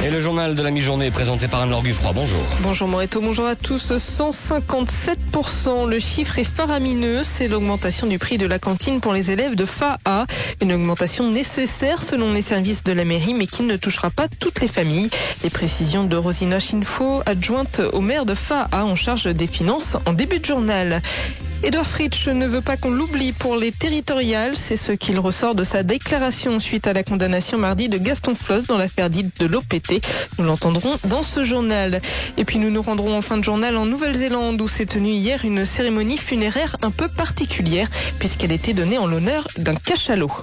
Et le journal de la mi-journée est présenté par Anne-Laure Guffroy. Bonjour. Bonjour Moreto, bonjour à tous. 157%, le chiffre est faramineux. C'est l'augmentation du prix de la cantine pour les élèves de FA-A. Une augmentation nécessaire selon les services de la mairie, mais qui ne touchera pas toutes les familles. Les précisions de Rosina Chinfo, adjointe au maire de FA-A en charge des finances en début de journal. Édouard Fritsch ne veut pas qu'on l'oublie pour les territoriales. C'est ce qu'il ressort de sa déclaration suite à la condamnation mardi de Gaston Floss dans l'affaire dite de l'OPT. Nous l'entendrons dans ce journal. Et puis nous nous rendrons en fin de journal en Nouvelle-Zélande où s'est tenue hier une cérémonie funéraire un peu particulière puisqu'elle était donnée en l'honneur d'un cachalot.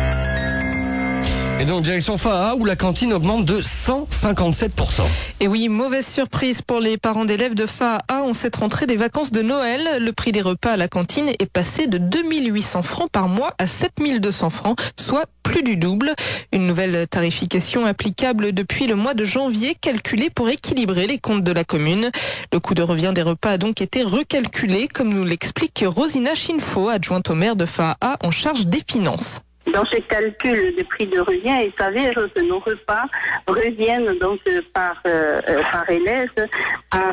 Et donc direction FA-A où la cantine augmente de 157%. Et oui, mauvaise surprise pour les parents d'élèves de FA-A en cette rentrée des vacances de Noël. Le prix des repas à la cantine est passé de 2800 francs par mois à 7200 francs, soit plus du double. Une nouvelle tarification applicable depuis le mois de janvier, calculée pour équilibrer les comptes de la commune. Le coût de revient des repas a donc été recalculé, comme nous l'explique Rosina Chinfo, adjointe au maire de FA-A en charge des finances. Dans ce calcul de prix de revient, il s'avère que nos repas reviennent donc par élève à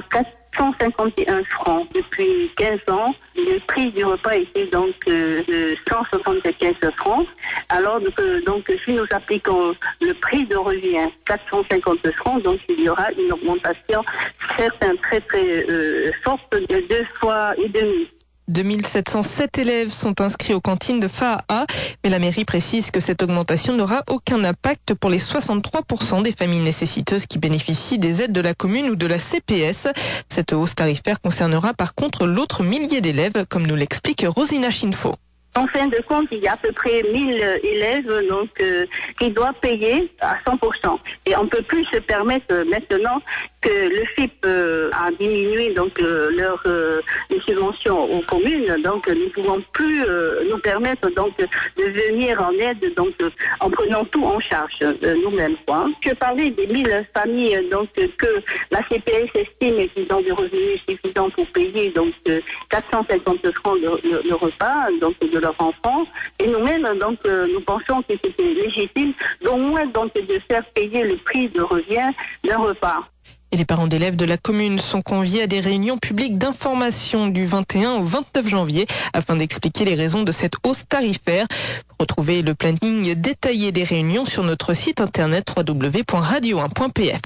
451 francs. Depuis 15 ans, le prix du repas était donc de 175 francs. Alors donc si nous appliquons le prix de revient 450 francs, donc il y aura une augmentation certaine très forte de 2 fois et demi. 2707 élèves sont inscrits aux cantines de FA-A, mais la mairie précise que cette augmentation n'aura aucun impact pour les 63% des familles nécessiteuses qui bénéficient des aides de la commune ou de la CPS. Cette hausse tarifaire concernera par contre l'autre millier d'élèves, comme nous l'explique Rosina Chinfo. En fin de compte, il y a à peu près 1000 élèves qui doivent payer à 100%. Et on ne peut plus se permettre maintenant que le FIP a diminué leur les subventions aux communes. Donc nous ne pouvons plus nous permettre de venir en aide en prenant tout en charge nous-mêmes. Je parlais des 1000 familles que la CPS estime qu'ils ont des revenus suffisants pour payer 450 francs le repas de leurs enfants. Et nous-mêmes nous pensons que c'était légitime d'au moins de faire payer le prix de revient d'un repas. Et les parents d'élèves de la commune sont conviés à des réunions publiques d'information du 21 au 29 janvier afin d'expliquer les raisons de cette hausse tarifaire. Retrouvez le planning détaillé des réunions sur notre site internet www.radio1.pf.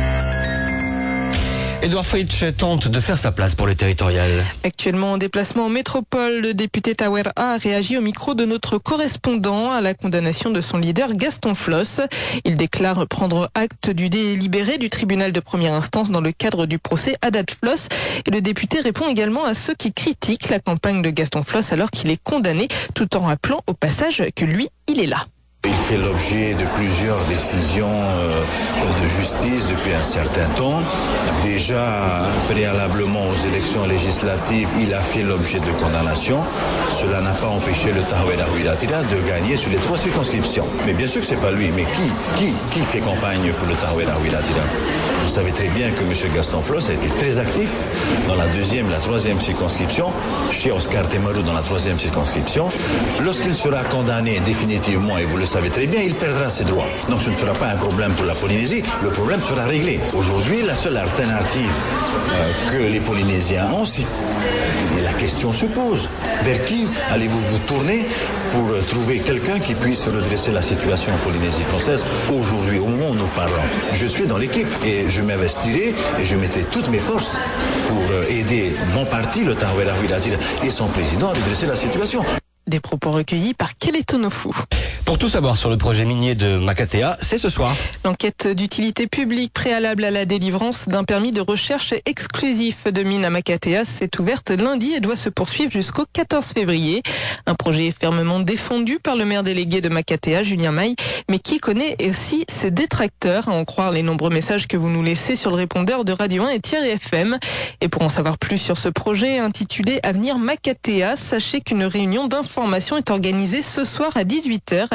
Édouard Fritsch tente de faire sa place pour les territoriales. Actuellement en déplacement en métropole, le député Tawer A réagi au micro de notre correspondant à la condamnation de son leader Gaston Floss. Il déclare prendre acte du délibéré du tribunal de première instance dans le cadre du procès Haddad Floss. Et le député répond également à ceux qui critiquent la campagne de Gaston Floss alors qu'il est condamné, tout en rappelant au passage que lui, il est là. Il fait l'objet de plusieurs décisions de justice depuis un certain temps. Déjà, préalablement aux élections législatives, il a fait l'objet de condamnations. Cela n'a pas empêché le Tahouer Aouilatira de gagner sur les 3 circonscriptions. Mais bien sûr que c'est pas lui. Mais qui fait campagne pour le Tahouer Aouilatira? Vous savez très bien que M. Gaston Floss a été très actif dans la 2e, la 3e circonscription, chez Oscar Temerou dans la 3e circonscription. Lorsqu'il sera condamné définitivement, et vous le savez très bien, il perdra ses droits. Donc ce ne sera pas un problème pour la Polynésie, le problème sera réglé. Aujourd'hui, la seule alternative que les Polynésiens ont, et la question se pose, vers qui allez-vous vous tourner pour trouver quelqu'un qui puisse redresser la situation en Polynésie française aujourd'hui, au moment où nous parlons? Je suis dans l'équipe et je m'investirai et je mettrai toutes mes forces pour aider mon parti, le Tahouer Aouilatira, et son président à redresser la situation. Des propos recueillis par Keletonofu. Pour tout savoir sur le projet minier de Makatea, c'est ce soir. L'enquête d'utilité publique préalable à la délivrance d'un permis de recherche exclusif de mine à Makatea s'est ouverte lundi et doit se poursuivre jusqu'au 14 février. Un projet fermement défendu par le maire délégué de Makatea, Julien Maille, mais qui connaît aussi ses détracteurs, à en croire les nombreux messages que vous nous laissez sur le répondeur de Radio 1 et Thierry FM. Et pour en savoir plus sur ce projet intitulé Avenir Makatea, sachez qu'une réunion d'information est organisée ce soir à 18h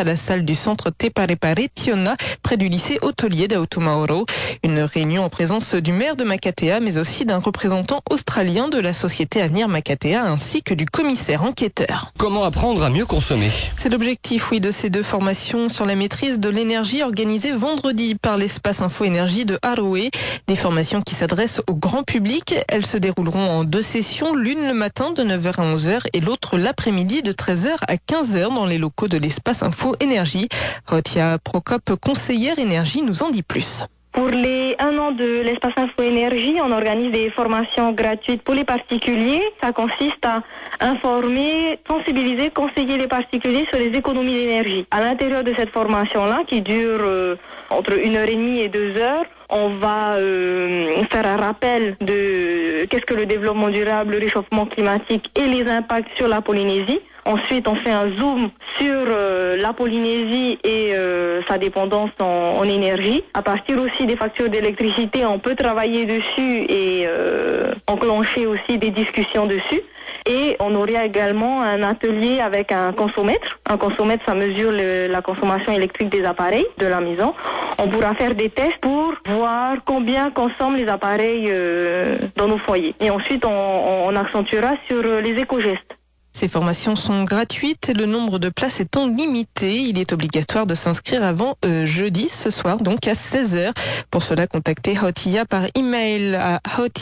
à la salle du centre Te Parepare Tiona, près du lycée hôtelier d'Autumaoro. Une réunion en présence du maire de Makatea, mais aussi d'un représentant australien de la société Avenir Makatea, ainsi que du commissaire enquêteur. Comment apprendre à mieux consommer? C'est l'objectif, de ces deux formations sur la maîtrise de l'énergie organisées vendredi par l'espace Info Énergie de Aroe. Des formations qui s'adressent au grand public. Elles se dérouleront en 2 sessions, l'une le matin de 9h à 11h et l'autre l'après-midi de 13h à 15h dans les locaux de l'espace Info Énergie. Rotia Prokop, conseillère énergie, nous en dit plus. Pour les 1 an de l'espace Info Énergie, on organise des formations gratuites pour les particuliers. Ça consiste à informer, sensibiliser, conseiller les particuliers sur les économies d'énergie. À l'intérieur de cette formation-là, qui dure entre 1h30 et 2h, on va faire un rappel de qu'est-ce que le développement durable, le réchauffement climatique et les impacts sur la Polynésie. Ensuite, on fait un zoom sur la Polynésie et sa dépendance en énergie. À partir aussi des factures d'électricité, on peut travailler dessus et enclencher aussi des discussions dessus. Et on aurait également un atelier avec un consomètre. Un consomètre, ça mesure la consommation électrique des appareils de la maison. On pourra faire des tests pour voir combien consomment les appareils dans nos foyers. Et ensuite, on accentuera sur les éco-gestes. Ces formations sont gratuites et le nombre de places étant limité, il est obligatoire de s'inscrire avant jeudi, ce soir, donc à 16h. Pour cela, contactez Hotia par email à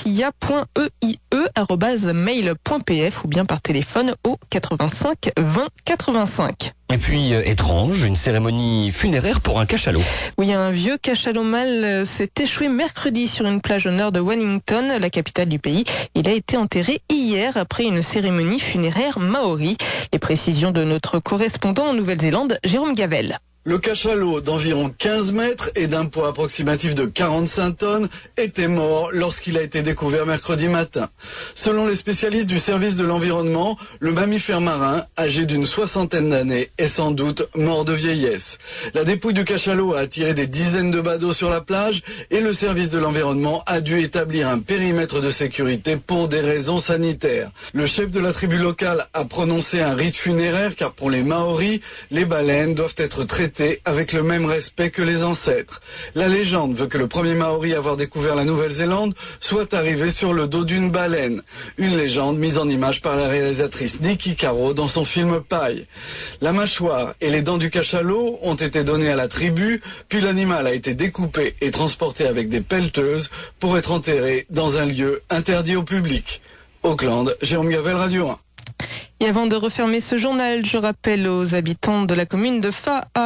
hotia.eie@mail.pf ou bien par téléphone au 85 20 85. Et puis, étrange, une cérémonie funéraire pour un cachalot. Oui, un vieux cachalot mâle s'est échoué mercredi sur une plage au nord de Wellington, la capitale du pays. Il a été enterré hier après une cérémonie funéraire maori. Les précisions de notre correspondant en Nouvelle-Zélande, Jérôme Gavel. Le cachalot d'environ 15 mètres et d'un poids approximatif de 45 tonnes était mort lorsqu'il a été découvert mercredi matin. Selon les spécialistes du service de l'environnement, le mammifère marin, âgé d'une 60aine d'années, est sans doute mort de vieillesse. La dépouille du cachalot a attiré des dizaines de badauds sur la plage et le service de l'environnement a dû établir un périmètre de sécurité pour des raisons sanitaires. Le chef de la tribu locale a prononcé un rite funéraire car pour les Maoris, les baleines doivent être traitées avec le même respect que les ancêtres. La légende veut que le premier Maori à avoir découvert la Nouvelle-Zélande soit arrivé sur le dos d'une baleine. Une légende mise en image par la réalisatrice Nikki Caro dans son film Paille. La mâchoire et les dents du cachalot ont été données à la tribu, puis l'animal a été découpé et transporté avec des pelleteuses pour être enterré dans un lieu interdit au public. Auckland, Jérôme Gavel, Radio 1. Et avant de refermer ce journal, je rappelle aux habitants de la commune de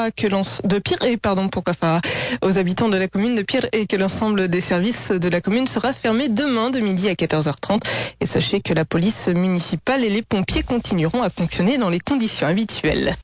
aux habitants de la commune de Pirée que l'ensemble des services de la commune sera fermé demain de midi à 14h30. Et sachez que la police municipale et les pompiers continueront à fonctionner dans les conditions habituelles.